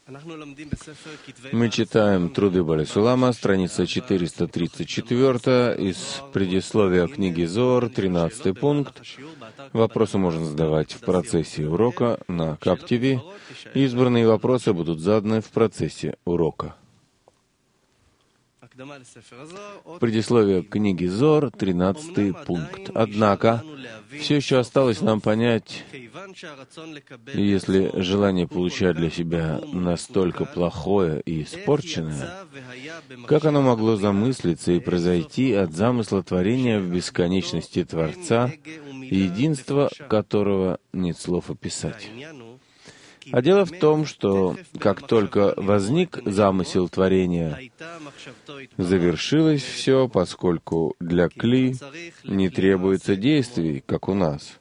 Мы читаем Труды Бааль Сулама, страница 434, из предисловия книги Зоар, 13 пункт. Вопросы можно задавать в процессе урока на КАП-ТВ. Избранные вопросы будут заданы в процессе урока. Предисловие книги Зоар, 13 пункт. Однако, все еще осталось нам понять, если желание получать для себя настолько плохое и испорченное, как оно могло замыслиться и произойти от замысла творения в бесконечности Творца, единство которого нет слов описать. А дело в том, что как только возник замысел творения, завершилось все, поскольку для кли не требуется действий, как у нас.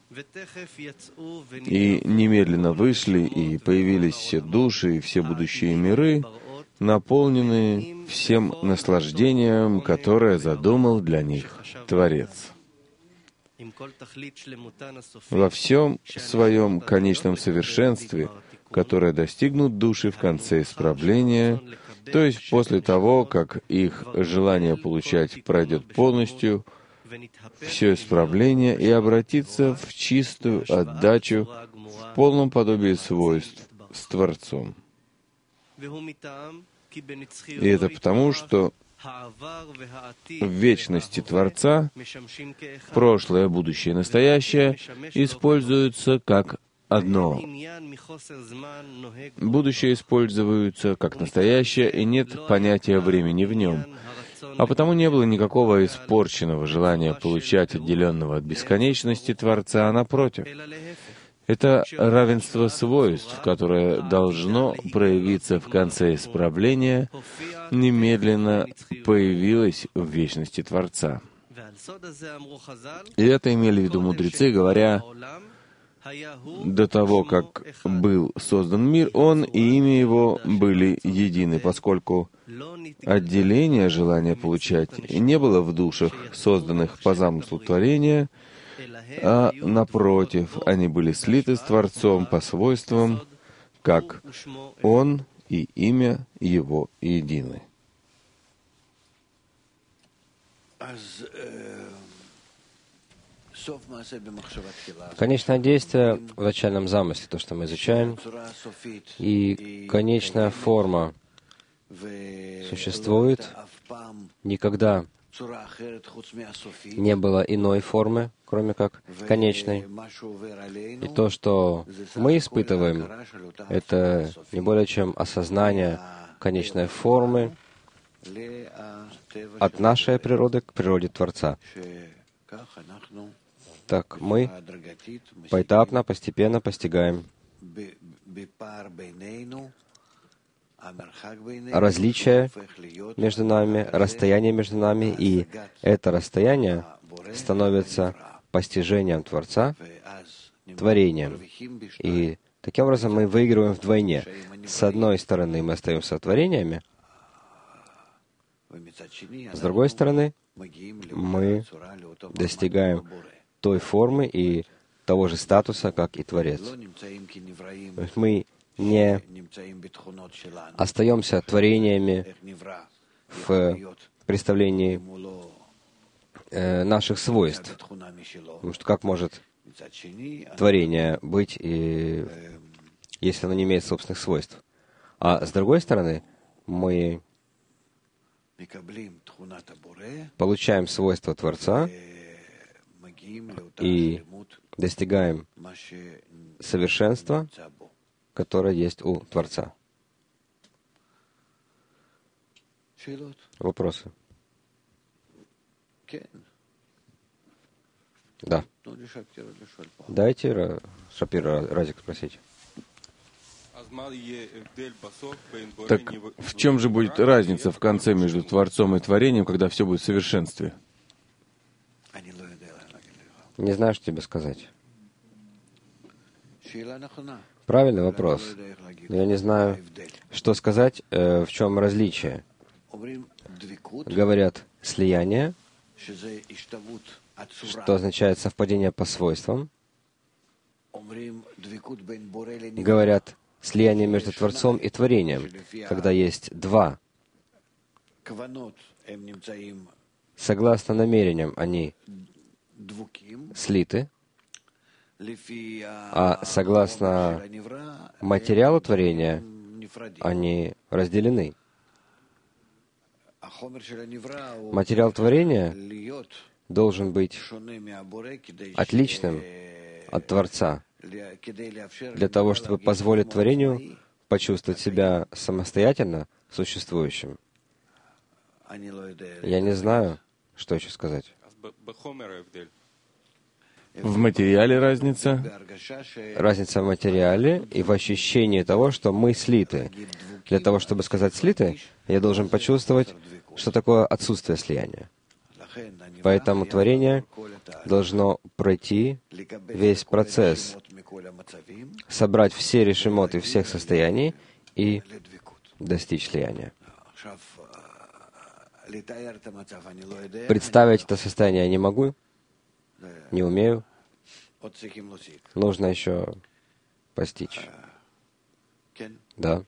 И немедленно вышли и появились все души и все будущие миры, наполненные всем наслаждением, которое задумал для них Творец. Во всем своем конечном совершенстве, которое достигнут души в конце исправления, то есть после того, как их желание получать пройдет полностью, все исправление и обратится в чистую отдачу в полном подобии свойств с Творцом. И это потому, что в вечности Творца прошлое, будущее и настоящее используются как одно. Будущее используется как настоящее, и нет понятия времени в нем. А потому не было никакого испорченного желания получать отделенного от бесконечности Творца, а напротив. Это равенство свойств, которое должно проявиться в конце исправления, немедленно появилось в вечности Творца. И это имели в виду мудрецы, говоря, до того, как был создан мир, он и имя его были едины, поскольку отделение желания получать не было в душах, созданных по замыслу творения, а напротив, они были слиты с Творцом по свойствам, как Он и имя Его едины. Конечное действие в начальном замысле, то, что мы изучаем, и конечная форма существует. Никогда не было иной формы, кроме как конечной. И то, что мы испытываем, это не более чем осознание конечной формы от нашей природы к природе Творца. Так мы поэтапно, постепенно постигаем различие между нами, расстояние между нами, и это расстояние становится постижением Творца, творением. И таким образом мы выигрываем вдвойне. С одной стороны, мы остаемся творениями, с другой стороны, мы достигаем той формы и того же статуса, как и Творец. Мы не остаемся творениями в представлении наших свойств. Потому что как может творение быть, если оно не имеет собственных свойств? А с другой стороны, мы получаем свойства Творца и достигаем совершенства, которое есть у Творца. Вопросы? Да. Дайте Шапира Разик спросить. Так в чем же будет разница в конце между Творцом и творением, когда все будет в совершенстве? Не знаю, что тебе сказать. Правильный вопрос. Но я не знаю, что сказать, в чем различие. Говорят слияние, что означает совпадение по свойствам. Говорят слияние между Творцом и творением, когда есть два. Согласно намерениям, они слиты, а согласно материалу творения, они разделены. Материал творения должен быть отличным от Творца, для того, чтобы позволить творению почувствовать себя самостоятельно существующим. Я не знаю, что еще сказать. В материале разница? Разница в материале и в ощущении того, что мы слиты. Для того, чтобы сказать «слиты», я должен почувствовать, что такое отсутствие слияния. Поэтому творение должно пройти весь процесс, собрать все решимоты всех состояний и достичь слияния. Представить это состояние я не могу, не умею. Нужно еще постичь. Да.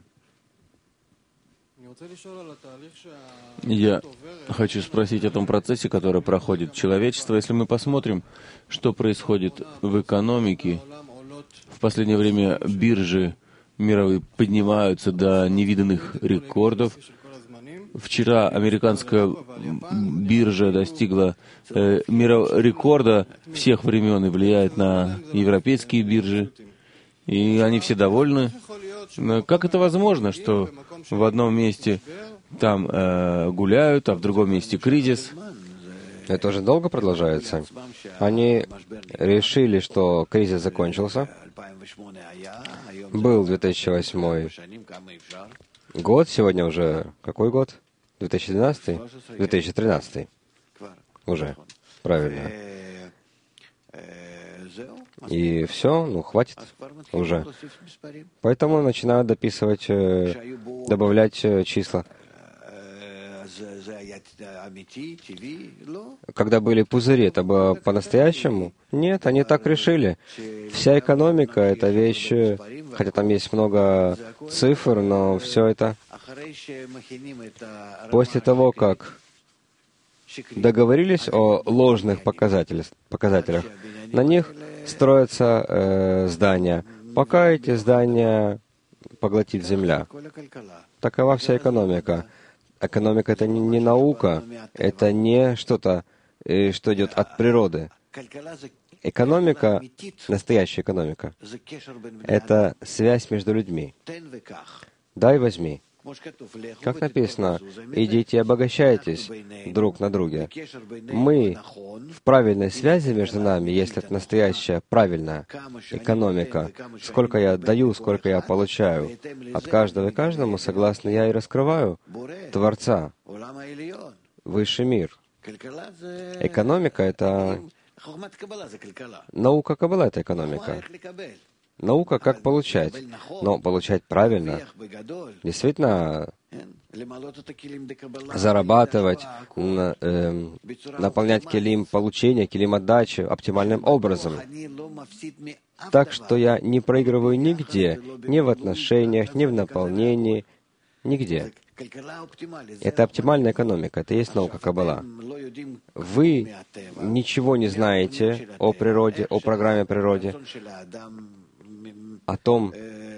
Я хочу спросить о том процессе, который проходит человечество. Если мы посмотрим, что происходит в экономике, в последнее время биржи мировые поднимаются до невиданных рекордов. Вчера американская биржа достигла рекорда всех времен и влияет на европейские биржи. И они все довольны. Но как это возможно, что в одном месте там гуляют, а в другом месте кризис? Это уже долго продолжается. Они решили, что кризис закончился. Был 2008 год, сегодня уже какой год? 2012? 2013. Уже. Правильно. И все, хватит уже. Поэтому начинают дописывать, добавлять числа. Когда были пузыри, это было по-настоящему? Нет, они так решили. Вся экономика — это вещь, хотя там есть много цифр, но все это после того, как договорились о ложных показателях, на них строятся здания, пока эти здания поглотит земля. Такова вся экономика. Экономика — это не наука, это не что-то, что идет от природы. Экономика, настоящая экономика, это связь между людьми. Дай, возьми. Как написано, идите и обогащайтесь друг на друге. Мы в правильной связи между нами, если это настоящая, правильная экономика. Сколько я даю, сколько я получаю. От каждого и каждому, согласно я и раскрываю Творца, высший мир. Экономика — это... Наука Каббала — это экономика. Наука, как получать, но получать правильно. Действительно, зарабатывать, наполнять килим получения, килим отдачи оптимальным образом. Так что я не проигрываю нигде, ни в отношениях, ни в наполнении, нигде. Это оптимальная экономика, это и есть наука Каббала. Вы ничего не знаете о природе, о программе природы, о том,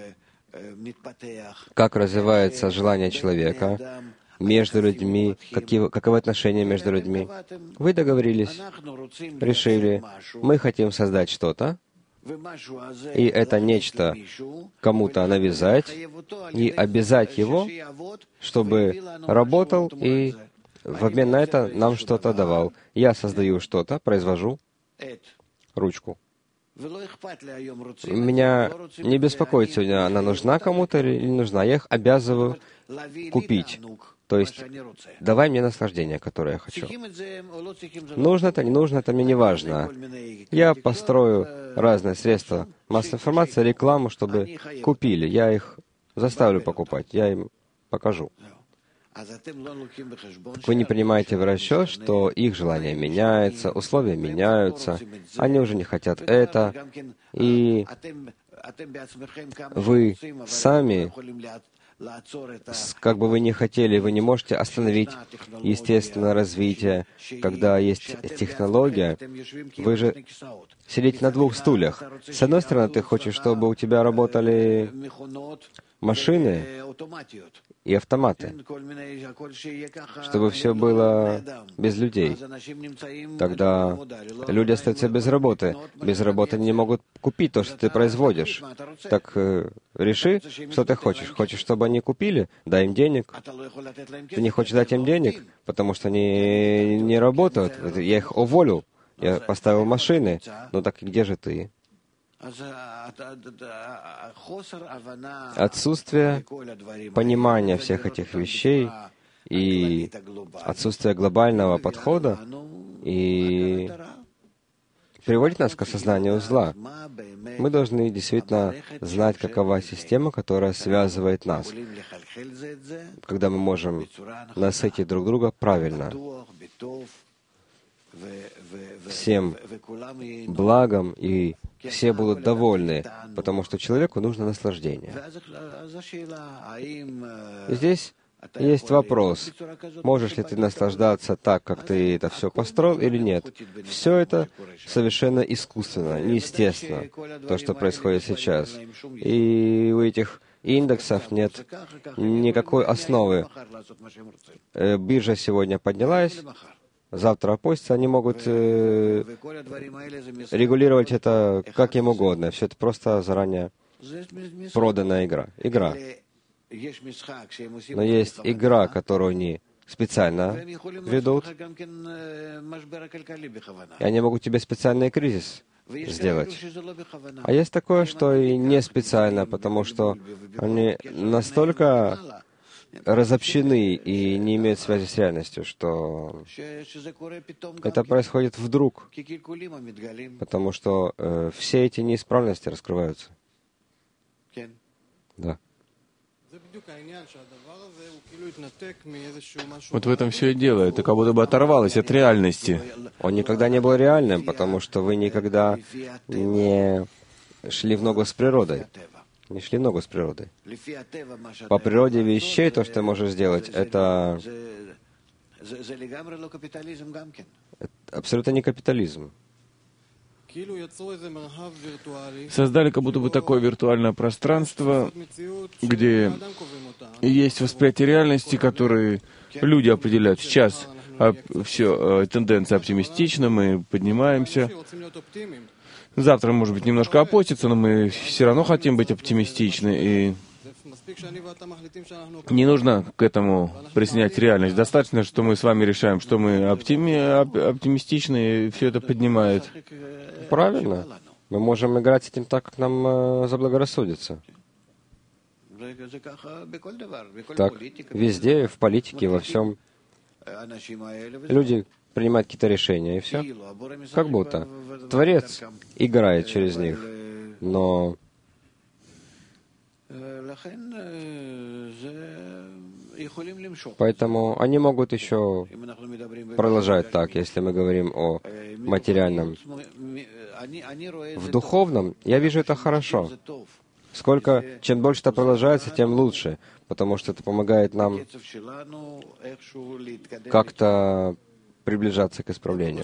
как развивается желание человека между людьми, каковы отношения между людьми. Вы договорились, решили, мы хотим создать что-то, и это нечто кому-то навязать и обязать его, чтобы работал и в обмен на это нам что-то давал. Я создаю что-то, произвожу ручку. Меня не беспокоит сегодня, она нужна кому-то или не нужна. Я их обязываю купить. То есть, давай мне наслаждение, которое я хочу. Нужно это, не нужно, это мне не важно. Я построю разные средства массовой информации, рекламу, чтобы купили. Я их заставлю покупать, я им покажу. Вы не принимаете в расчет, что их желания меняются, условия меняются, они уже не хотят это, и вы сами, как бы вы ни хотели, вы не можете остановить естественное развитие. Когда есть технология, вы же сидите на двух стульях. С одной стороны, ты хочешь, чтобы у тебя работали машины и автоматы, чтобы все было без людей. Тогда люди остаются без работы. Без работы они не могут купить то, что ты производишь. Так реши, что ты хочешь. Хочешь, чтобы они купили? Дай им денег. Ты не хочешь дать им денег, потому что они не работают. Я их уволил. Я поставил машины. Ну так где же ты? Отсутствие понимания всех этих вещей и отсутствие глобального подхода и приводит нас к осознанию зла. Мы должны действительно знать, какова система, которая связывает нас, когда мы можем насытить друг друга правильно, всем благом, и все будут довольны, потому что человеку нужно наслаждение. Здесь есть вопрос, можешь ли ты наслаждаться так, как ты это все построил, или нет. Все это совершенно искусственно, неестественно, то, что происходит сейчас. И у этих индексов нет никакой основы. Биржа сегодня поднялась, завтра опустится, они могут регулировать это как им угодно. Все это просто заранее проданная игра. Но есть игра, которую они специально ведут, и они могут тебе специальный кризис сделать. А есть такое, что и не специально, потому что они настолько разобщены и не имеют связи с реальностью, что это происходит вдруг, потому что все эти неисправности раскрываются. Да. Вот в этом все и дело. Это как будто бы оторвалось от реальности. Он никогда не был реальным, потому что вы никогда не шли в ногу с природой. Не шли в ногу с природой. По природе вещей то, что ты можешь сделать, это абсолютно не капитализм. Создали как будто бы такое виртуальное пространство, где есть восприятие реальности, которые люди определяют. Сейчас все, тенденция оптимистична, мы поднимаемся. Завтра, может быть, немножко опустится, но мы все равно хотим быть оптимистичны. И не нужно к этому присоединять реальность. Достаточно, что мы с вами решаем, что мы оптимистичны, и все это поднимает. Правильно. Мы можем играть с этим так, как нам заблагорассудится. Так, везде, в политике, во всем. Люди принимают какие-то решения, и все. Как будто. Творец играет через них, но поэтому они могут еще продолжать так, если мы говорим о материальном. В духовном я вижу это хорошо. Чем больше это продолжается, тем лучше, потому что это помогает нам как-то приближаться к исправлению.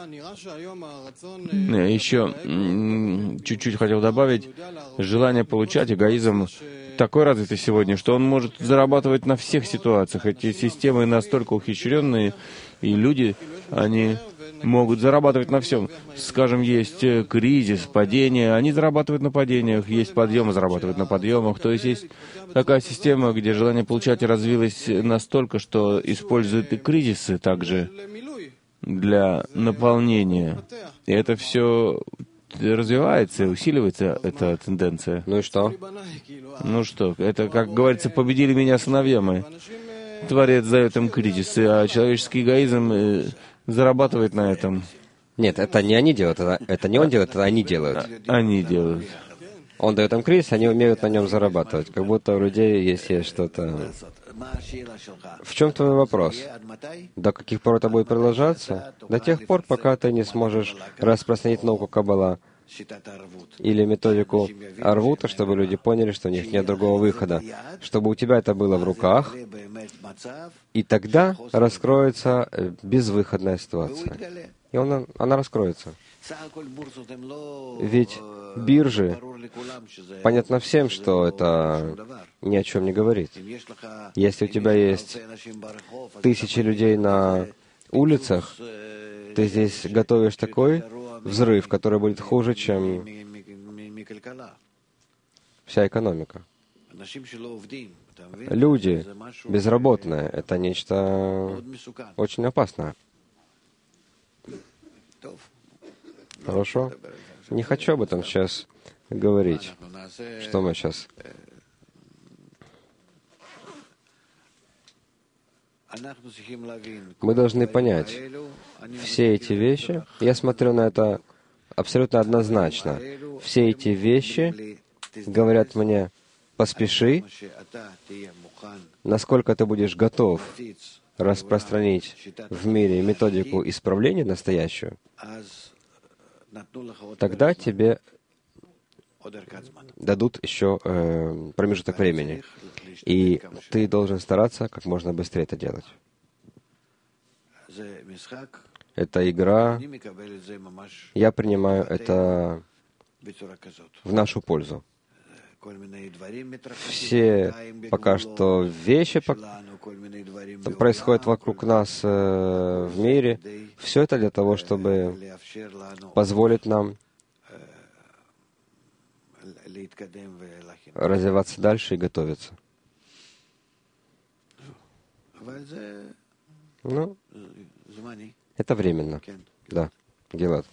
Еще чуть-чуть хотел добавить. Желание получать, эгоизм такой развитый сегодня, что он может зарабатывать на всех ситуациях. Эти системы настолько ухищренные, и люди, они могут зарабатывать на всем. Скажем, есть кризис, падение, они зарабатывают на падениях, есть подъемы, зарабатывают на подъемах. То есть есть такая система, где желание получать развилось настолько, что используют и кризисы также для наполнения. И это все развивается, усиливается эта тенденция. Ну и что? Ну что, это, как говорится, победили меня сыновья мои. Творец дает им кризисы, а человеческий эгоизм зарабатывает на этом. Нет, это не они делают, это не он делает, это они делают. Они делают. Он дает им кризис, они умеют на нем зарабатывать. Как будто у людей есть что-то. В чем твой вопрос? До каких пор это будет продолжаться? До тех пор, пока ты не сможешь распространить науку Каббала или методику Арвута, чтобы люди поняли, что у них нет другого выхода, чтобы у тебя это было в руках, и тогда раскроется безвыходная ситуация. И она раскроется. Ведь биржи, понятно всем, что это ни о чем не говорит. Если у тебя есть 1000 людей на улицах, ты здесь готовишь такой взрыв, который будет хуже, чем вся экономика. Люди безработные — это нечто очень опасное. Хорошо? Не хочу об этом сейчас говорить. Что мы сейчас? Мы должны понять все эти вещи. Я смотрю на это абсолютно однозначно. Все эти вещи говорят мне: поспеши, насколько ты будешь готов распространить в мире методику исправления настоящую, тогда тебе дадут еще промежуток времени. И ты должен стараться как можно быстрее это делать. Это игра. Я принимаю это в нашу пользу. Все пока что вещи происходят вокруг нас в мире. Все это для того, чтобы позволить нам развиваться дальше и готовиться. Ну, это временно. Да, Гилад.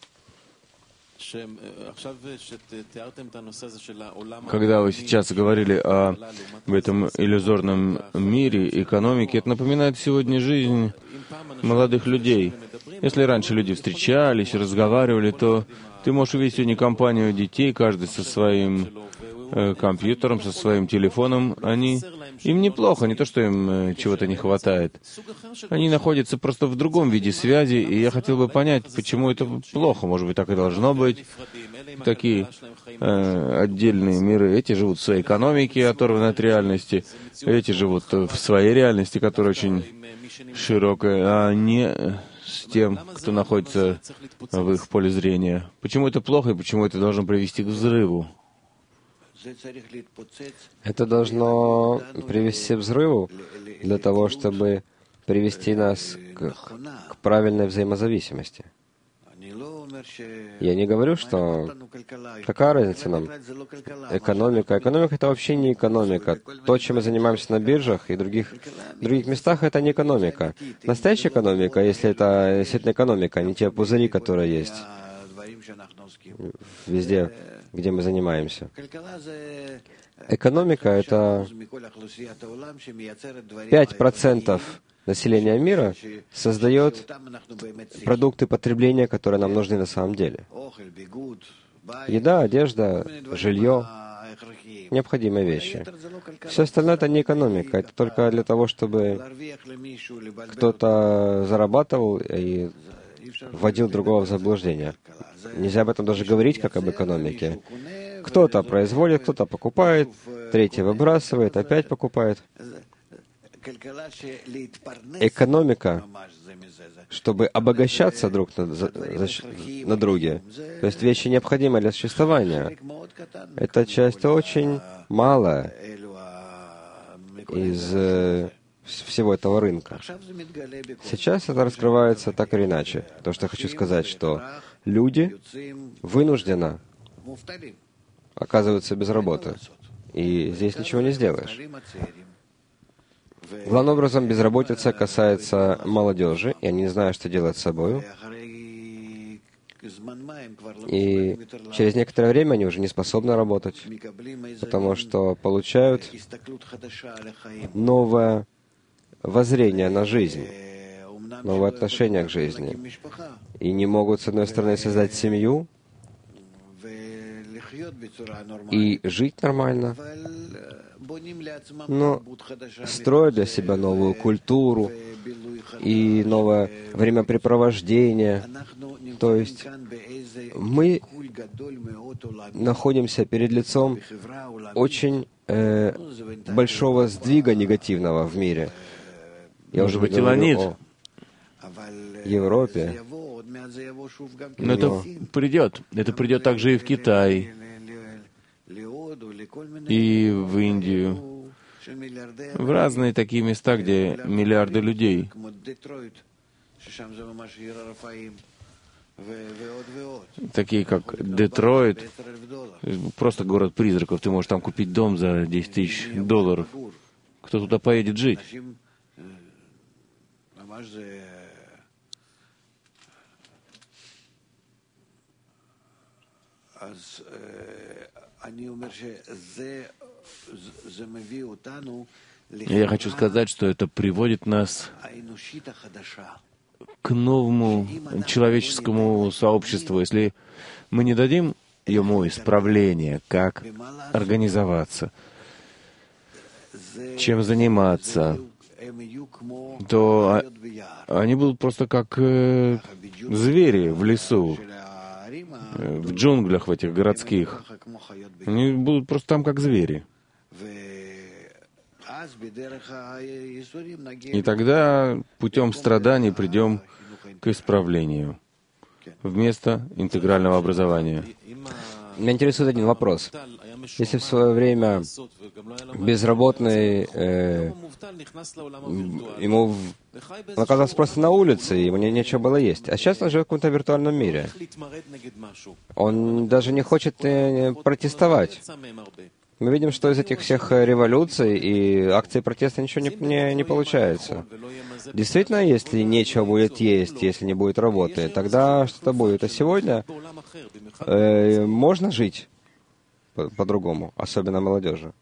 Когда вы сейчас говорили об этом иллюзорном мире, экономике, это напоминает сегодня жизнь молодых людей. Если раньше люди встречались, разговаривали, то ты можешь увидеть сегодня компанию детей, каждый со своим компьютером, со своим телефоном. Им неплохо, не то, что им чего-то не хватает. Они находятся просто в другом виде связи, и я хотел бы понять, почему это плохо. Может быть, так и должно быть. Такие отдельные миры. Эти живут в своей экономике, оторваны от реальности. Эти живут в своей реальности, которая очень широкая, а не с тем, кто находится в их поле зрения. Почему это плохо и почему это должно привести к взрыву? Это должно привести к взрыву для того, чтобы привести нас к правильной взаимозависимости. Я не говорю, что какая разница нам? Экономика. Экономика — это вообще не экономика. То, чем мы занимаемся на биржах и других местах, это не экономика. Настоящая экономика, если это действительно экономика, а не те пузыри, которые есть везде, где мы занимаемся. Экономика — это 5% населения мира создает продукты потребления, которые нам нужны на самом деле. Еда, одежда, жилье — необходимые вещи. Все остальное — это не экономика. Это только для того, чтобы кто-то зарабатывал и вводил другого в заблуждение. Нельзя об этом даже говорить, как об экономике. Кто-то производит, кто-то покупает, третий выбрасывает, опять покупает. Экономика, чтобы обогащаться друг на друге, то есть вещи необходимые для существования, это часть очень малая из всего этого рынка. Сейчас это раскрывается так или иначе. То, что я хочу сказать, что люди вынужденно оказываются без работы. И здесь ничего не сделаешь. Главным образом, безработица касается молодежи, и они не знают, что делать с собой. И через некоторое время они уже не способны работать, потому что получают новое воззрение на жизнь, новое отношение к жизни. И не могут, с одной стороны, создать семью и жить нормально, но строят для себя новую культуру, и новое времяпрепровождение. То есть мы находимся перед лицом очень большого сдвига негативного в мире. Я Может уже быть, говорю Илонит. о Европе. Но это придет. Это придет также и в Китай, и в Индию, в разные такие места, где миллиарды людей. Такие как Детройт, просто город призраков. Ты можешь там купить дом за 10 тысяч долларов. Кто туда поедет жить? Я хочу сказать, что это приводит нас к новому человеческому сообществу. Если мы не дадим ему исправления, как организоваться, чем заниматься, то они будут просто как звери в лесу, в джунглях в этих городских. Они будут просто там как звери. И тогда путем страданий придем к исправлению вместо интегрального образования. Меня интересует один вопрос. Если в свое время безработный, ему он оказался просто на улице, и ему нечего было есть, а сейчас он живет в каком-то виртуальном мире. Он даже не хочет протестовать. Мы видим, что из этих всех революций и акций протеста ничего не получается. Действительно, если нечего будет есть, если не будет работы, тогда что-то будет. А сегодня можно жить по-другому, особенно молодежи.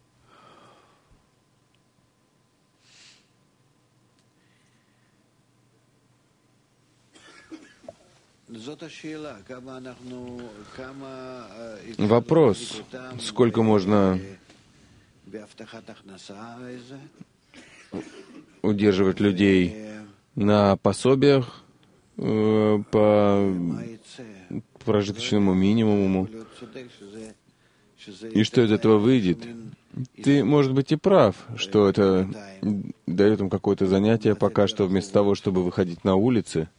Вопрос, сколько можно удерживать людей на пособиях по прожиточному минимуму, и что из этого выйдет. Ты, может быть, и прав, что это дает им какое-то занятие пока что, вместо того, чтобы выходить на улицы.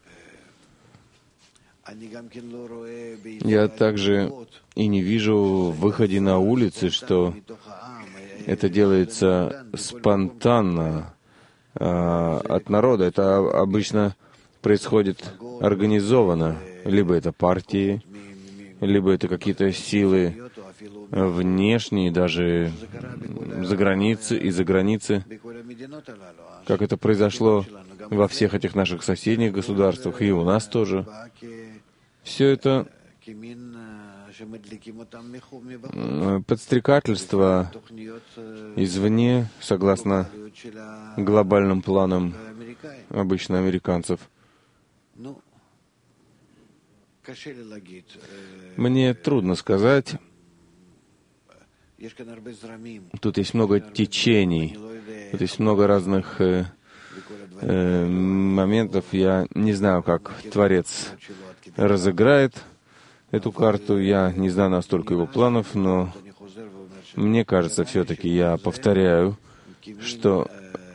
Я также и не вижу в выходе на улицы, что это делается спонтанно от народа. Это обычно происходит организованно. Либо это партии, либо это какие-то силы внешние, даже за границы и за границы, как это произошло во всех этих наших соседних государствах, и у нас тоже. Все это подстрекательство извне, согласно глобальным планам обычно американцев. Мне трудно сказать. Тут есть много течений, тут есть много разных моментов. Я не знаю, как Творец разыграет эту карту. Я не знаю настолько его планов, но мне кажется, все-таки я повторяю, что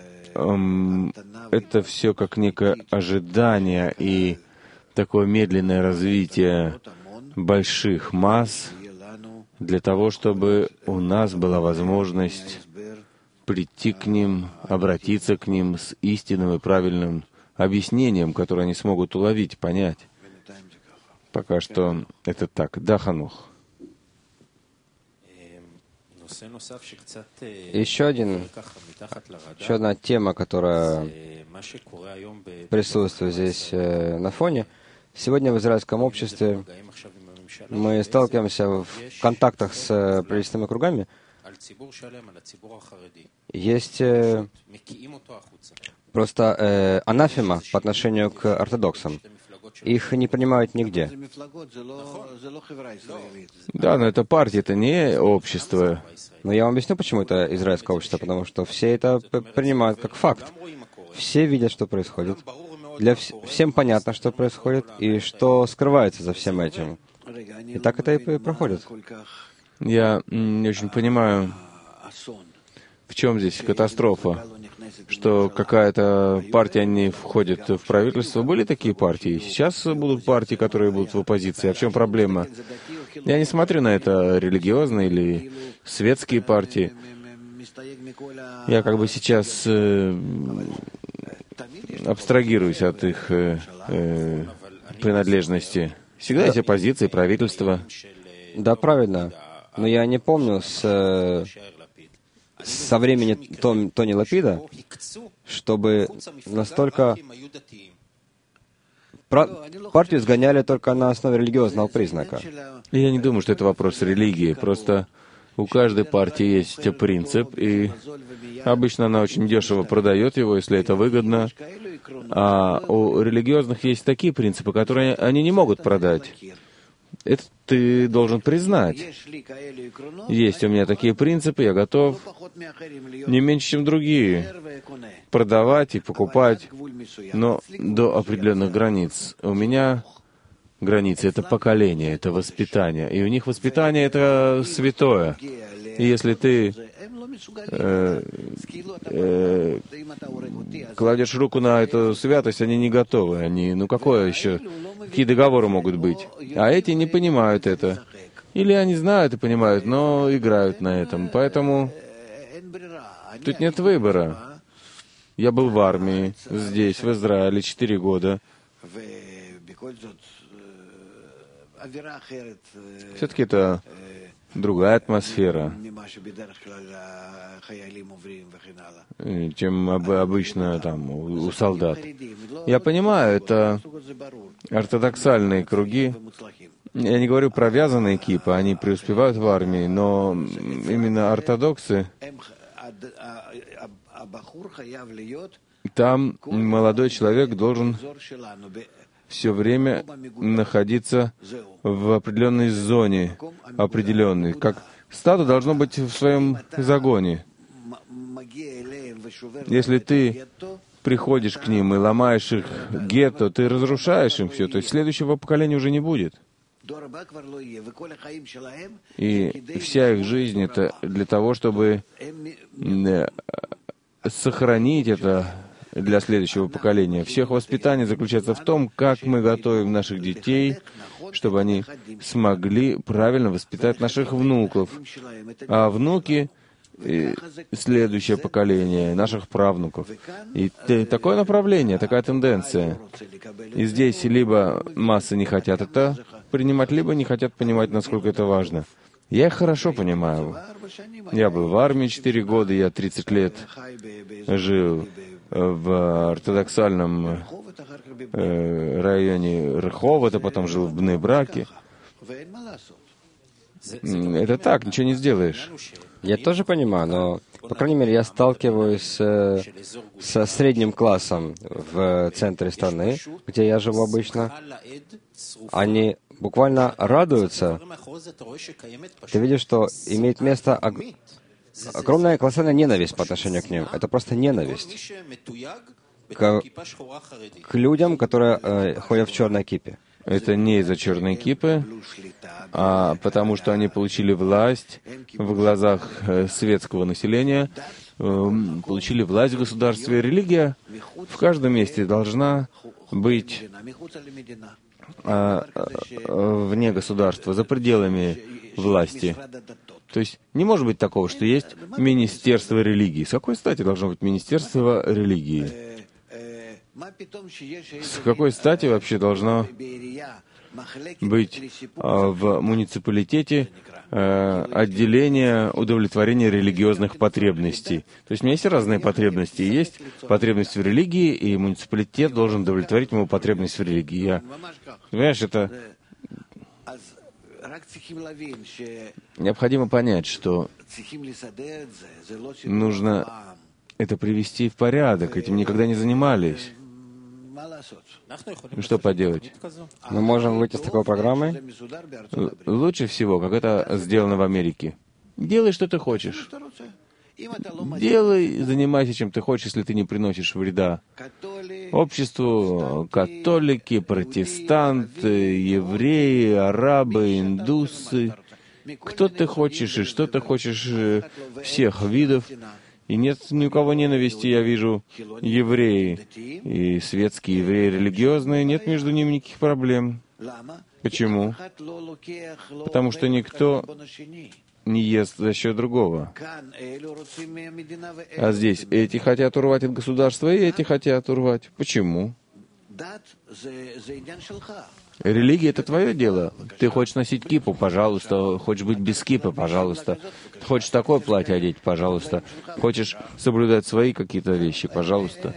это все как некое ожидание и такое медленное развитие больших масс для того, чтобы у нас была возможность прийти к ним, обратиться к ним с истинным и правильным объяснением, которое они смогут уловить, понять. Пока что это так. Да, Ханух. Еще одна тема, которая присутствует здесь на фоне. Сегодня в израильском обществе мы сталкиваемся в контактах с правительственными кругами. Есть просто анафема по отношению к ортодоксам. Их не принимают нигде. Да, но это партия, это не общество. Но я вам объясню, почему это израильское общество, потому что все это принимают как факт. все видят, что происходит. Всем понятно, что происходит, и что скрывается за всем этим. И так это и проходит. Я не очень понимаю, в чем здесь катастрофа, что какая-то партия не входит в правительство. Были такие партии. Сейчас будут партии, которые будут в оппозиции. А в чем проблема? Я не смотрю на это религиозные или светские партии. Я как бы сейчас абстрагируюсь от их принадлежности. Всегда есть оппозиция, правительство. Да, правильно. Но я не помню со времени Тони Лапида, чтобы настолько партию сгоняли только на основе религиозного признака. Я не думаю, что это вопрос религии. Просто у каждой партии есть принцип, и обычно она очень дешево продает его, если это выгодно. А у религиозных есть такие принципы, которые они не могут продать. Это ты должен признать. Есть у меня такие принципы, я готов не меньше, чем другие, продавать и покупать, но до определенных границ. У меня границы — это поколение, это воспитание. И у них воспитание — это святое. И если ты кладешь руку на эту святость, они не готовы. Какое еще? Какие договоры могут быть? А эти не понимают это. Или они знают и понимают, но играют на этом. Поэтому тут нет выбора. Я был в армии здесь, в Израиле, 4 года. Все-таки это другая атмосфера, чем обычно там у солдат. Я понимаю, это ортодоксальные круги. Я не говорю про вязаные кипы, они преуспевают в армии, но именно ортодоксы, там молодой человек должен все время находиться в определенной зоне, определенной. Как стадо должно быть в своем загоне. Если ты приходишь к ним и ломаешь их гетто, ты разрушаешь им все, то есть следующего поколения уже не будет. И вся их жизнь — это для того, чтобы сохранить это для следующего поколения. Все их воспитание заключается в том, как мы готовим наших детей, чтобы они смогли правильно воспитать наших внуков. А внуки — следующее поколение наших правнуков. И такое направление, такая тенденция. И здесь либо массы не хотят это принимать, либо не хотят понимать, насколько это важно. Я их хорошо понимаю. Я был в армии 4 года, я 30 лет жил в ортодоксальном районе Реховота, потом жил в Бней-Браке. Это так, ничего не сделаешь. Я тоже понимаю, но, по крайней мере, я сталкиваюсь со средним классом в центре страны, где я живу обычно. Они буквально радуются. Ты видишь, что имеет место огромная колоссальная ненависть по отношению к ним. Это просто ненависть к людям, которые ходят в черной кипе. Это не из-за черной кипы, а потому что они получили власть в глазах светского населения, получили власть в государстве. Религия в каждом месте должна быть вне государства, за пределами власти. То есть не может быть такого, что есть Министерство религии. С какой стати должно быть Министерство религии? С какой стати вообще должно быть в муниципалитете отделение удовлетворения религиозных потребностей? То есть у меня есть разные потребности. Есть потребность в религии, и муниципалитет должен удовлетворить мою потребность в религии. Понимаешь, это... Необходимо понять, что нужно это привести в порядок. Этим никогда не занимались. Что поделать? Мы можем выйти с такой программой? Лучше всего, как это сделано в Америке. Делай, что ты хочешь. Делай, занимайся, чем ты хочешь, если ты не приносишь вреда обществу. Католики, протестанты, евреи, арабы, индусы. Кто ты хочешь и что ты хочешь, всех видов. И нет ни у кого ненависти, я вижу, евреи и светские евреи религиозные, нет между ними никаких проблем. Почему? Потому что никто не ест за счет другого. А здесь эти хотят урвать от государства, и эти хотят урвать. Почему? Религия — это твое дело. Ты хочешь носить кипу, пожалуйста. Хочешь быть без кипы, пожалуйста. Хочешь такое платье одеть, пожалуйста. Хочешь соблюдать свои какие-то вещи, пожалуйста.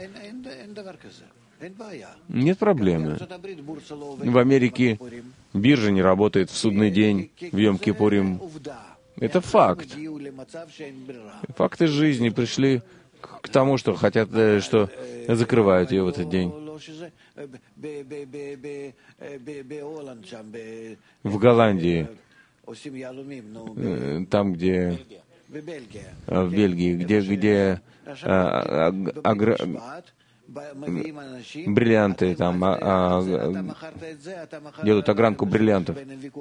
Нет проблемы. В Америке биржа не работает в судный день, в Йом-Кипурим. Это факт. Факты жизни пришли к тому, что хотят, что закрывают ее в этот день. В Голландии, там, где в Бельгии, где бриллианты, там делают огранку бриллиантов.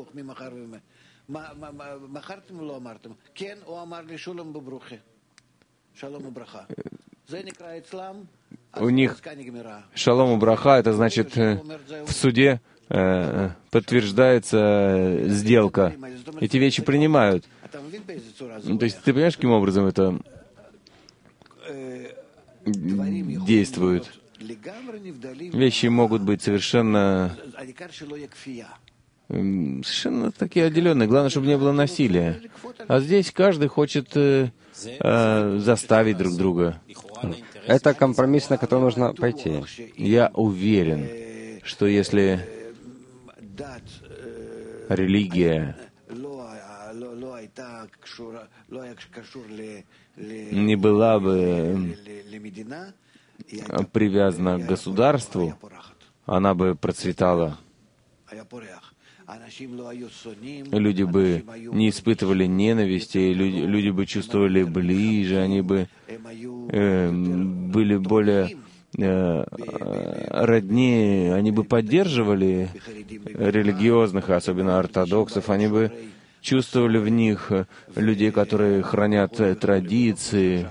У них шалом и браха, это значит, в суде подтверждается сделка. Эти вещи принимают. То есть ты понимаешь, каким образом это действует? Вещи могут быть совершенно такие отделенные. Главное, чтобы не было насилия. А здесь каждый хочет заставить друг друга. Это компромисс, на который нужно пойти. Я уверен, что если религия не была бы привязана к государству, она бы процветала. Люди бы не испытывали ненависти, люди бы чувствовали ближе, они бы были более роднее, они бы поддерживали религиозных, особенно ортодоксов, они бы чувствовали в них людей, которые хранят традиции,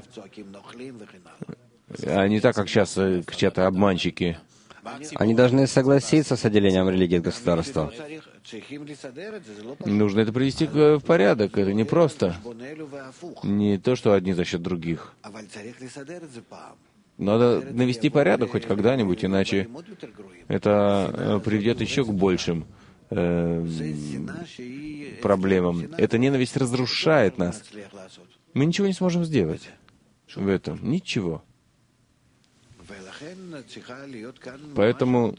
а не так, как сейчас кричат обманщики. Они должны согласиться с отделением религии от государства. Нужно это привести в порядок. Это не просто. Не то, что одни за счет других. Надо навести порядок хоть когда-нибудь, иначе это приведет еще к большим проблемам. Эта ненависть разрушает нас. Мы ничего не сможем сделать в этом. Ничего. Поэтому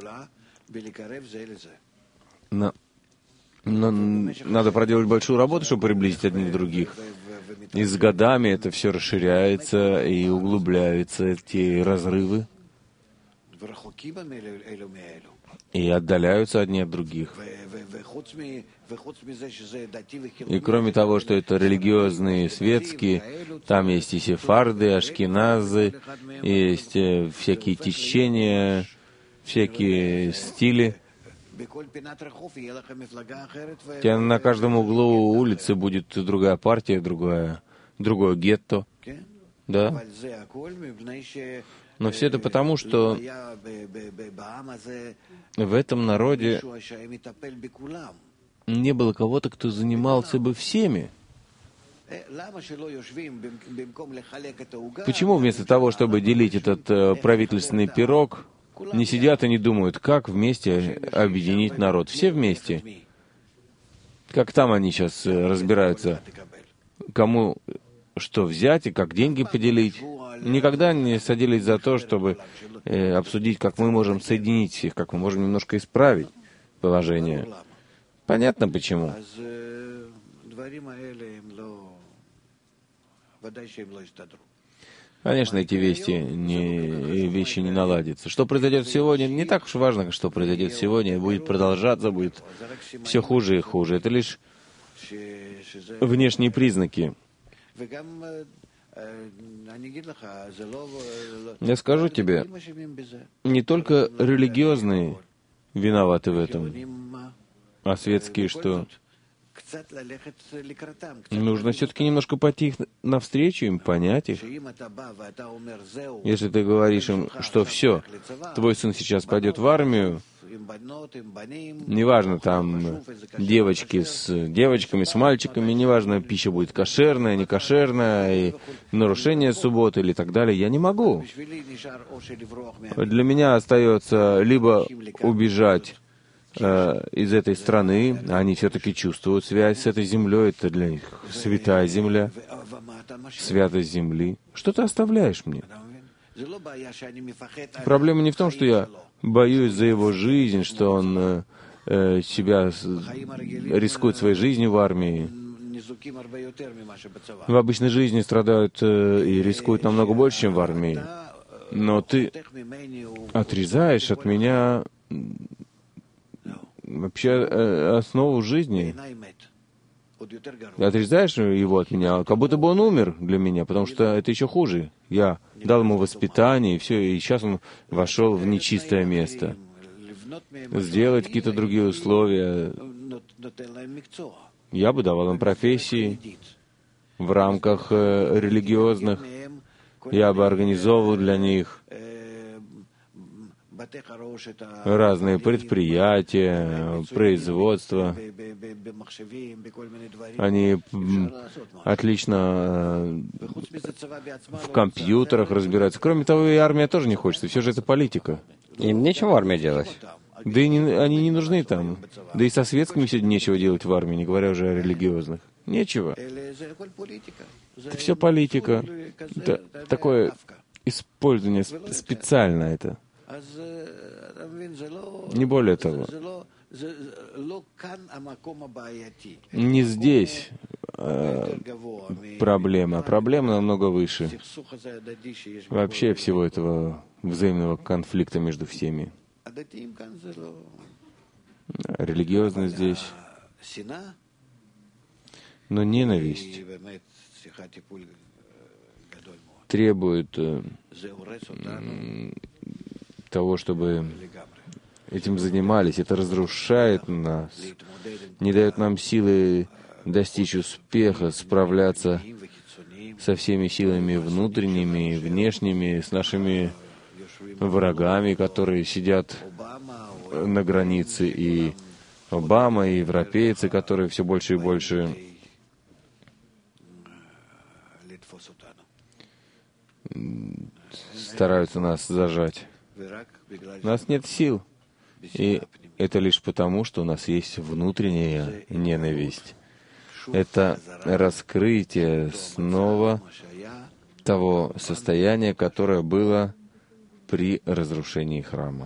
надо проделать большую работу, чтобы приблизить одних других. И с годами это все расширяется и углубляются эти разрывы. И отдаляются одни от других. И кроме того, что это религиозные, светские, там есть и сефарды, ашкеназы, есть всякие течения, всякие стили. У тебя на каждом углу улицы будет другая партия, другое гетто. Да? Но все это потому, что в этом народе не было кого-то, кто занимался бы всеми. Почему вместо того, чтобы делить этот правительственный пирог, не сидят и не думают, как вместе объединить народ? Все вместе. Как там они сейчас разбираются, кому что взять и как деньги поделить. Никогда не садились за то, чтобы обсудить, как мы можем соединить всех, как мы можем немножко исправить положение. Понятно почему. Конечно, эти вещи не наладятся. Что произойдет сегодня, не так уж важно, что произойдет сегодня, будет продолжаться, будет все хуже и хуже. Это лишь внешние признаки. Я скажу тебе, не только религиозные виноваты в этом, а светские что? Нужно все-таки немножко пойти их навстречу им, понять их. Если ты говоришь им, что все, твой сын сейчас пойдет в армию, неважно, там девочки с девочками, с мальчиками, неважно, пища будет кошерная, не кошерная, и нарушение субботы или так далее, я не могу. Для меня остается либо убежать из этой страны, они все-таки чувствуют связь с этой землей, это для них святая земля, святость земли. Что ты оставляешь мне? Проблема не в том, что я боюсь за его жизнь, что он себя рискует своей жизнью в армии. В обычной жизни страдают и рискуют намного больше, чем в армии. Но ты отрезаешь от меня вообще основу жизни. Ты отрезаешь его от меня, как будто бы он умер для меня, потому что это еще хуже. Я дал ему воспитание, и все, и сейчас он вошел в нечистое место. Сделать какие-то другие условия. Я бы давал им профессии в рамках религиозных. Я бы организовывал для них разные предприятия, производства. Они отлично в компьютерах разбираются. Кроме того, и армия тоже не хочет. Все же это политика. Им нечего в армии делать. Да и они не нужны там. Да и со светскими сегодня нечего делать в армии, не говоря уже о религиозных. Нечего. Это все политика. Это такое использование специально это. Не более того. Не здесь проблема. Проблема намного выше. Вообще всего этого взаимного конфликта между всеми. Религиозно здесь. Но ненависть требует того, чтобы этим занимались. Это разрушает нас, не дает нам силы достичь успеха, справляться со всеми силами внутренними и внешними, с нашими врагами, которые сидят на границе, и Обама, и европейцы, которые все больше и больше стараются нас зажать. У нас нет сил. И это лишь потому, что у нас есть внутренняя ненависть. Это раскрытие снова того состояния, которое было при разрушении храма.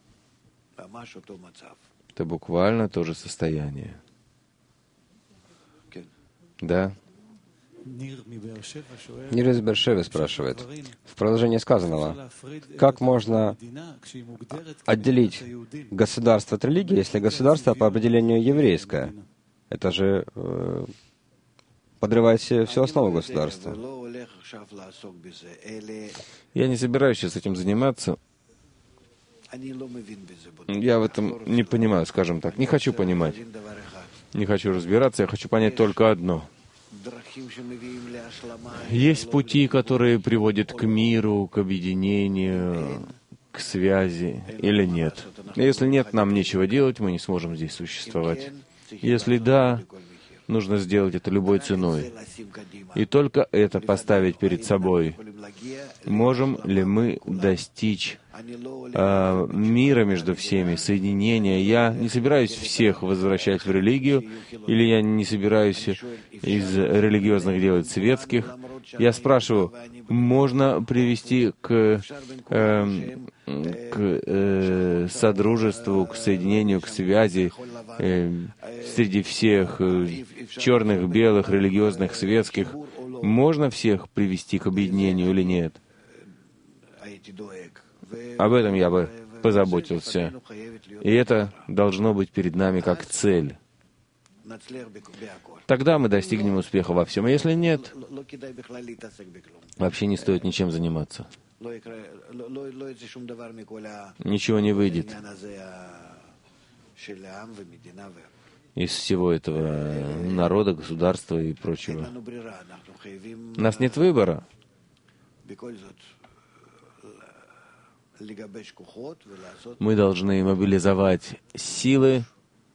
Это буквально то же состояние. Да? Нир из Бершевы спрашивает, в продолжении сказанного, как можно отделить государство от религии, если государство по определению еврейское? Это же подрывает всю основу государства. Я не собираюсь сейчас этим заниматься. Я в этом не понимаю, скажем так. Не хочу понимать. Не хочу разбираться. Я хочу понять только одно. Есть пути, которые приводят к миру, к объединению, к связи, или нет? Если нет, нам нечего делать, мы не сможем здесь существовать. Если да, нужно сделать это любой ценой. И только это поставить перед собой. Можем ли мы достичь мира между всеми, соединения? Я не собираюсь всех возвращать в религию, или я не собираюсь из религиозных делать светских. Я спрашиваю, можно привести к содружеству, к соединению, к связи среди всех черных, белых, религиозных, светских? Можно всех привести к объединению или нет? Об этом я бы позаботился. И это должно быть перед нами как цель. тогда мы достигнем успеха во всем. А если нет, вообще не стоит ничем заниматься. Ничего не выйдет из всего этого народа, государства и прочего. У нас нет выбора. Мы должны мобилизовать силы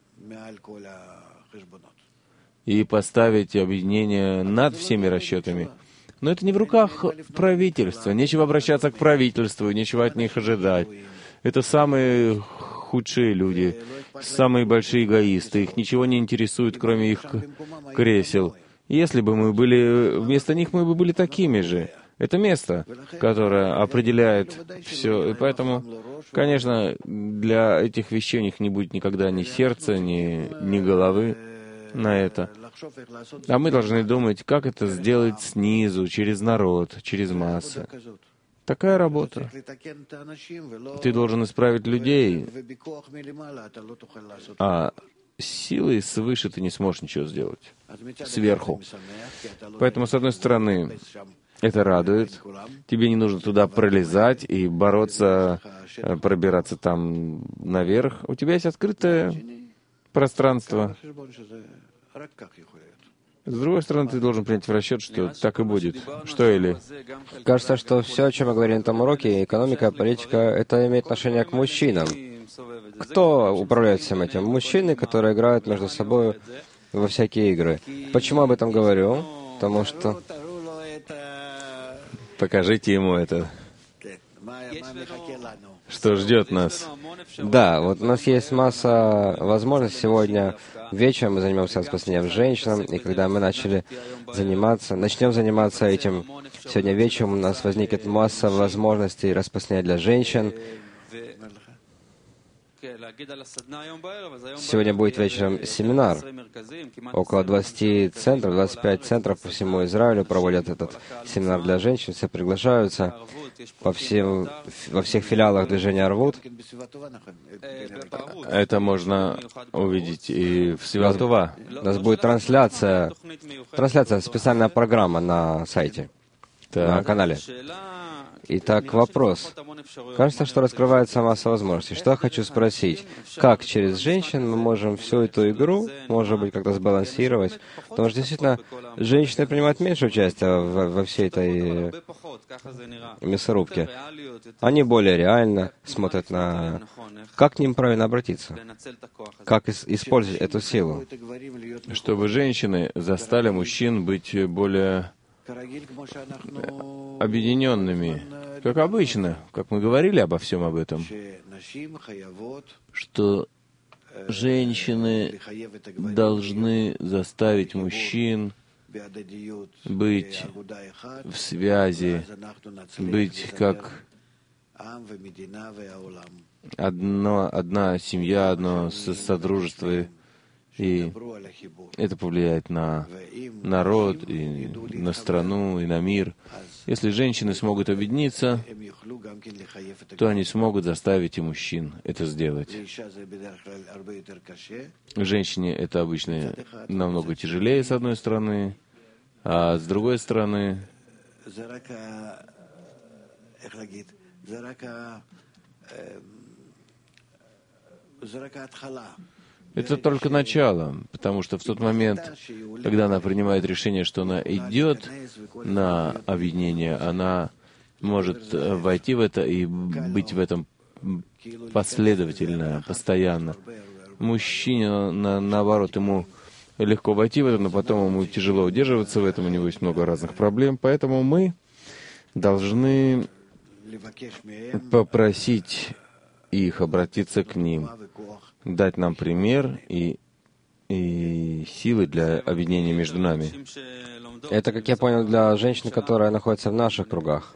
и поставить объединение над всеми расчетами. Но это не в руках правительства. Нечего обращаться к правительству, нечего от них ожидать. Это самые худшие люди, самые большие эгоисты. Их ничего не интересует, кроме их кресел. Если бы мы были вместо них, мы бы были такими же. Это место, которое определяет все. И поэтому, конечно, для этих вещей у них не будет никогда ни сердца, ни головы на это. А мы должны думать, как это сделать снизу, через народ, через массы. Такая работа. Ты должен исправить людей, а силой свыше ты не сможешь ничего сделать. Сверху. Поэтому, с одной стороны, это радует. Тебе не нужно туда пролезать и бороться, пробираться там наверх. У тебя есть открытое пространство. С другой стороны, ты должен принять в расчет, что так и будет. Что или? Кажется, что все, о чем мы говорили на этом уроке, экономика, политика, это имеет отношение к мужчинам. Кто управляет всем этим? Мужчины, которые играют между собой во всякие игры. Почему об этом говорю? Потому что... Покажите ему это. Что ждет нас? Да, вот у нас есть масса возможностей. Сегодня вечером мы займемся распространением женщин, и когда мы начнем заниматься этим сегодня вечером, у нас возникнет масса возможностей распространять для женщин. Сегодня будет вечером семинар. Около 20 центров, 25 центров по всему Израилю проводят этот семинар для женщин. Все приглашаются во всех филиалах движения Арвут. Это можно увидеть и в Святова. У нас будет трансляция, специальная программа на сайте, на канале. Итак, вопрос. Кажется, что раскрывается масса возможностей. Что я хочу спросить? Как через женщин мы можем всю эту игру, может быть, как-то сбалансировать? Потому что, действительно, женщины принимают меньше участия во всей этой мясорубке. Они более реально смотрят на... Как к ним правильно обратиться? Как использовать эту силу? Чтобы женщины застали мужчин быть более объединенными, как обычно, как мы говорили обо всем об этом, что женщины должны заставить мужчин быть в связи, быть как одна семья, одно содружество. И это повлияет на народ, и на страну, и на мир. Если женщины смогут объединиться, то они смогут заставить и мужчин это сделать. Женщине это обычно намного тяжелее, с одной стороны, а с другой стороны, это только начало, потому что в тот момент, когда она принимает решение, что она идет на объединение, она может войти в это и быть в этом последовательно, постоянно. Мужчине, наоборот, ему легко войти в это, но потом ему тяжело удерживаться в этом, у него есть много разных проблем, поэтому мы должны попросить их обратиться к ним, дать нам пример и силы для объединения между нами. Это, как я понял, для женщин, которые находятся в наших кругах.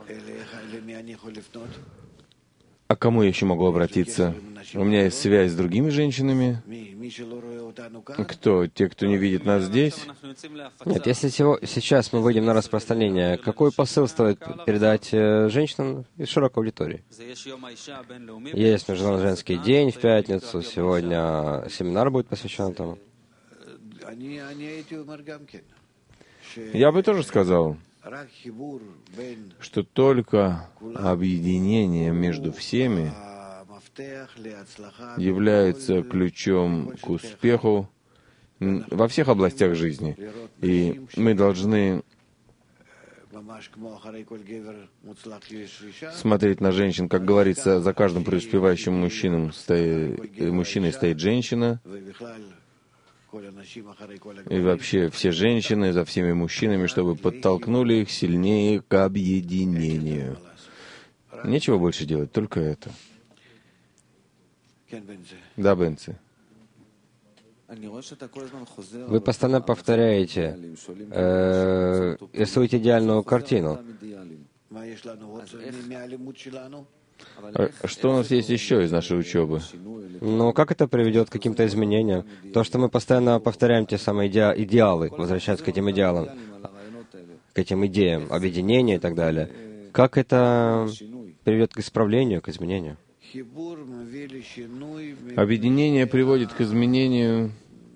А к кому я еще могу обратиться? У меня есть связь с другими женщинами. Кто? Те, кто не видит нас здесь? Нет, если сейчас мы выйдем на распространение, какой посыл стоит передать женщинам из широкой аудитории? Есть Международный женский день в пятницу, сегодня семинар будет посвящен этому. Я бы тоже сказал, что только объединение между всеми является ключом к успеху во всех областях жизни. И мы должны смотреть на женщин, как говорится, за каждым преуспевающим мужчиной стоит женщина, и вообще все женщины за всеми мужчинами, чтобы подтолкнули их сильнее к объединению. Нечего больше делать, только это. Да, Бенци. Вы постоянно повторяете, рисуете идеальную картину. Что у нас есть еще из нашей учебы? Но как это приведет к каким-то изменениям? То, что мы постоянно повторяем те самые идеалы, возвращаться к этим идеалам, к этим идеям, объединения и так далее, как это приведет к исправлению, к изменению? Объединение приводит к изменению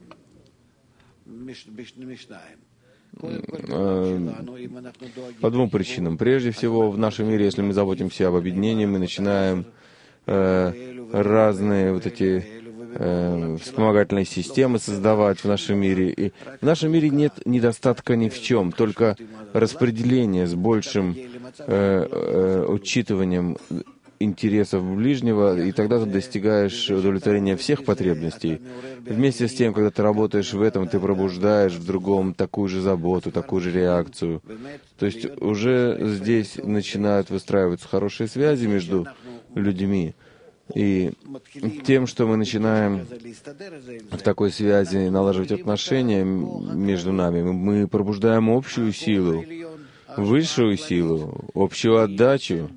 по двум причинам. Прежде всего, в нашем мире, если мы заботимся об объединении, мы начинаем разные вот эти вспомогательные системы создавать в нашем мире. И в нашем мире нет недостатка ни в чем, только распределение с большим учитыванием интересов ближнего, и тогда ты достигаешь удовлетворения всех потребностей. Вместе с тем, когда ты работаешь в этом, ты пробуждаешь в другом такую же заботу, такую же реакцию. То есть уже здесь начинают выстраиваться хорошие связи между людьми. И тем, что мы начинаем в такой связи налаживать отношения между нами, мы пробуждаем общую силу, высшую силу, общую отдачу,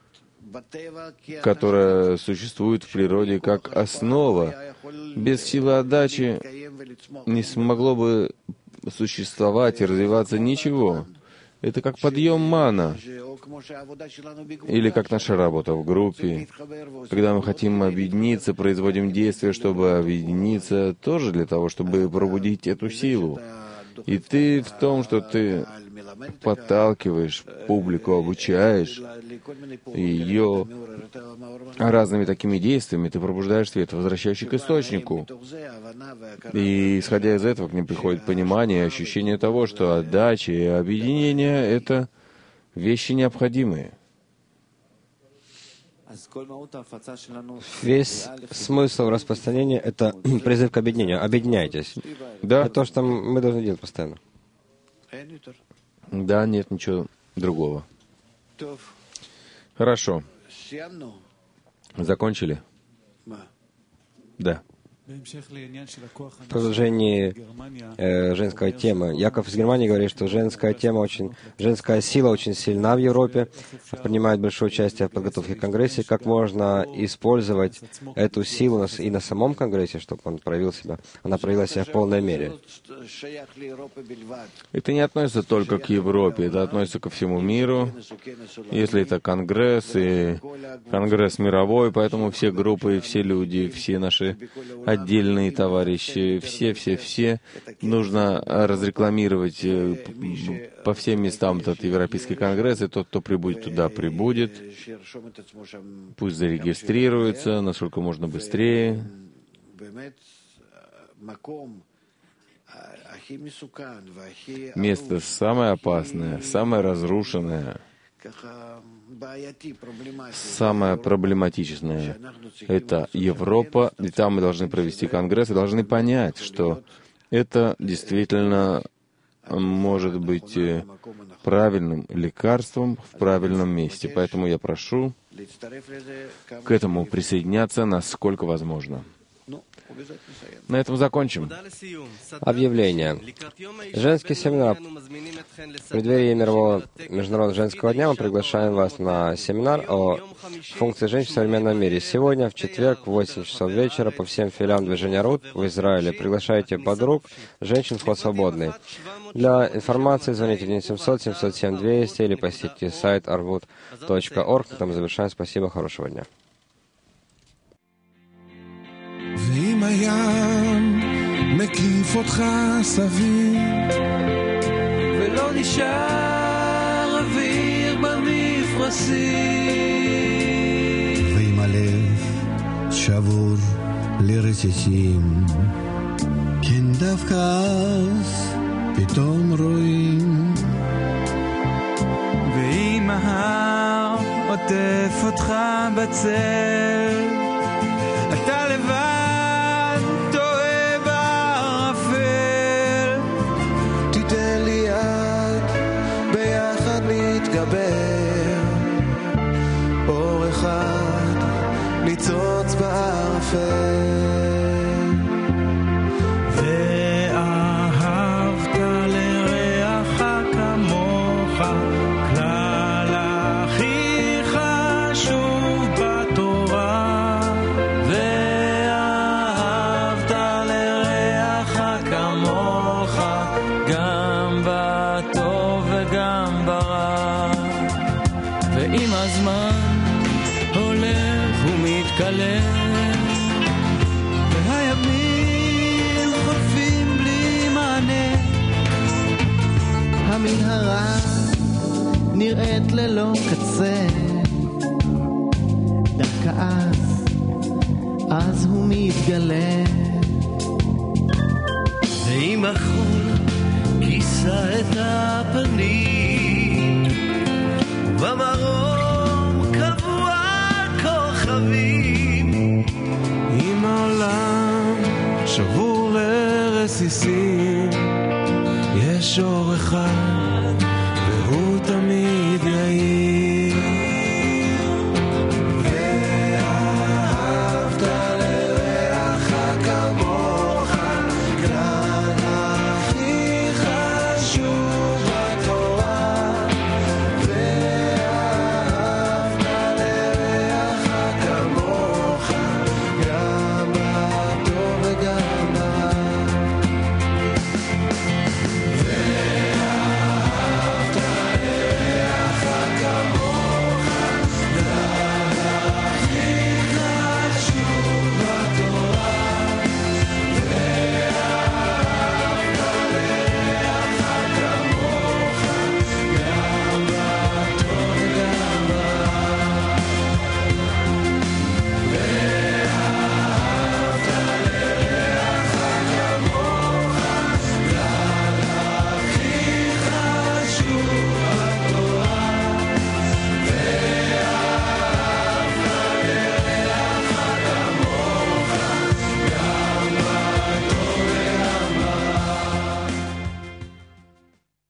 которая существует в природе как основа. Без силы отдачи не смогло бы существовать и развиваться ничего. Это как подъем мана, или как наша работа в группе. Когда мы хотим объединиться, производим действия, чтобы объединиться, тоже для того, чтобы пробудить эту силу. И ты в том, что ты подталкиваешь публику, обучаешь ее разными такими действиями, ты пробуждаешь свет, возвращающий к источнику. И исходя из этого к ним приходит понимание и ощущение того, что отдача и объединение — это вещи необходимые. Весь смысл распространения — это призыв к объединению. Объединяйтесь. Да. Это то, что мы должны делать постоянно. Да, нет ничего другого. Хорошо. Закончили? Да. В продолжении женской темы. Яков из Германии говорит, что женская сила очень сильна в Европе, принимает большое участие в подготовке к Конгрессе. Как можно использовать эту силу и на самом Конгрессе, чтобы она проявила себя в полной мере? Это не относится только к Европе, это относится ко всему миру. Если это Конгресс, и Конгресс мировой, поэтому все группы, все люди, все наши отдельные товарищи, все нужно разрекламировать по всем местам этот Европейский Конгресс, и тот, кто прибудет туда, прибудет. Пусть зарегистрируется, насколько можно быстрее. Место самое опасное, самое разрушенное, самое проблематичное — это Европа, и там мы должны провести Конгресс, и должны понять, что это действительно может быть правильным лекарством в правильном месте. Поэтому я прошу к этому присоединяться, насколько возможно. На этом закончим. Объявление. Женский семинар. В преддверии Международного женского дня мы приглашаем вас на семинар о функции женщин в современном мире. Сегодня, в четверг, в 8 часов вечера, по всем филиалам движения РУТ в Израиле. Приглашайте подруг, женщин, вход свободный. Для информации звоните 1-700-707-200 или посетите сайт arvut.org. На этом завершаем. Спасибо, хорошего дня. ואם הים מקיף אותך סביב, ולא נשאר אוויר במפרשים. ועם הלב שבור לרסיסים, כן דווקא אז פתאום רואים. ואם ההר עוטף אותך בצל, אתה לבד טועה בערפל. תיתן לי יד, ביחד נתגבר, אור אחד ניצוץ בערפל. והימים חולפים בלי מענה, המנהרה נראית ללא קצה, דווקא אז הוא מתגלה. ועם החול כיסה את הפנים,